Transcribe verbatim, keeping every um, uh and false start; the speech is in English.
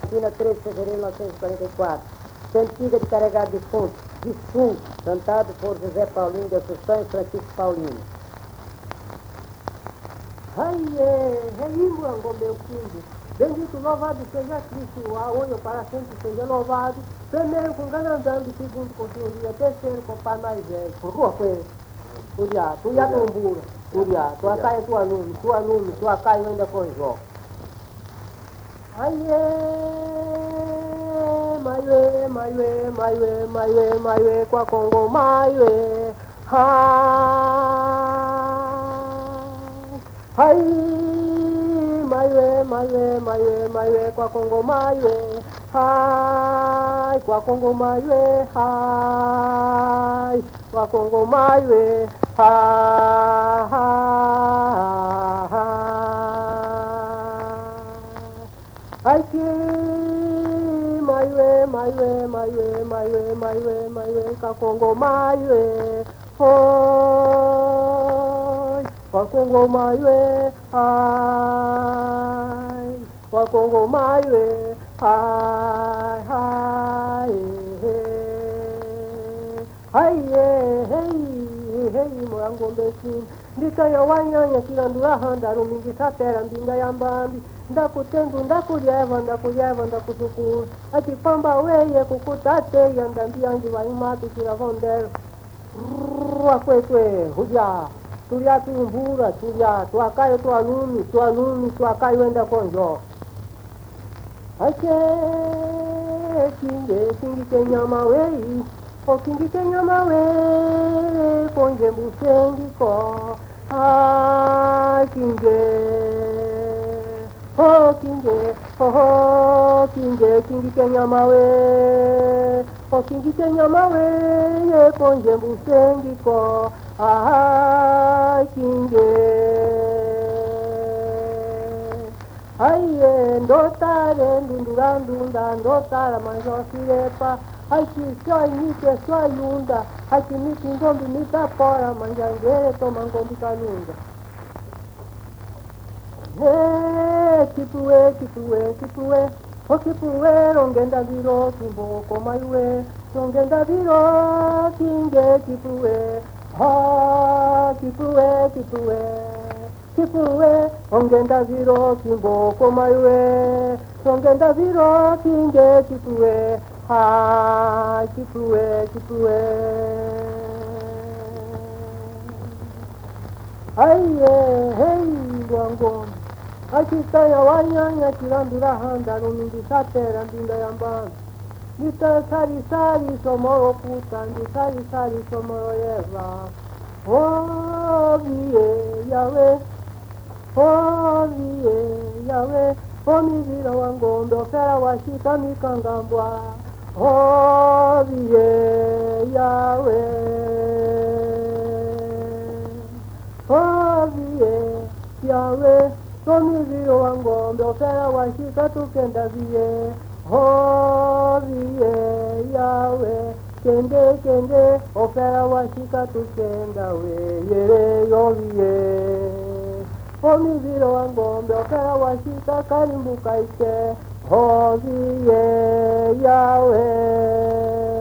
Campina, treze de fevereiro de mil novecentos e quarenta e quatro. Cantiga de Carregado de Fonte, de Sul, cantado por José Paulinho de Assunção e Francisco Paulino. Aie, reimuango meu filho, bendito, louvado seja Cristo, aonde para sempre seja louvado, primeiro com ganandando, segundo com cirurgia, terceiro com pai mais velho, com rua coisa, Uriá, tu ia tombura, Uriá, tua caia é tua nome, tua nome, tua caia ainda com Jó. Aie, maiue, maiue, maiue, maiue, maiue, com a Congo, maiue, ai, maiue, maiue, maiue, maiue, com a Congo, maiue, ai, com a Congo, maiue, ai, com a Congo, maiue, ai, ai, que maiue, maiue, maiue, maiue, maiue, maiue, com a Congo, maiue, oi, com a Congo, maiue, ai, com a Congo, maiue, ai, ai, ai, ai, ai, morango besim, ndikaya wanyanya kirandura handaru mingi satera mbinga yambambi, ndakutendo ndakuyeva ndakuyeva ndakutukuru, akipamba weye kukutateya ndambiyangi vaimatu kiravondero, akwekwe huja tulia tumbura tulia tuakayo tualumi tualumi tuakayo enda konjo ake kinge kingi kenyama wei o kingi kenyama wei konje mbusengi ko ai kinge o kinge o kinge kingi kenyama wei o kingi kenyama wei konje mbusengi ko ai kinge ai ndotare ndundurandunda ndotara manjosirepa ai kisoi nike soi yunda ai kimiti ngombi mitapora manjangere toma ngombi kalunda he kipue kipue kipue o kipue rongenda viro kimboko maiwe rongenda viro kinge kipue ha kipue kipue kipue ongenda viro kimboko maiwe ongenda viro kinge kipue ha kipue kipue aiye hei wango akitaya wanyanya kirandura handaru mingi satera mbinda yambanga nita sari sari somoro puta ndi sari sari somoro yeva oh vie yawe oh vie yawe oh mivira wangombe ofera washita mikangambwa oh vie yawe oh vie yawe oh mivira wangombe ofera washita tukenda vie oh vie yawe kende kende ofera washika tukenda we yere yo vie oh miviro wa ngombe ofera washika karimbuka ike oh vie yawe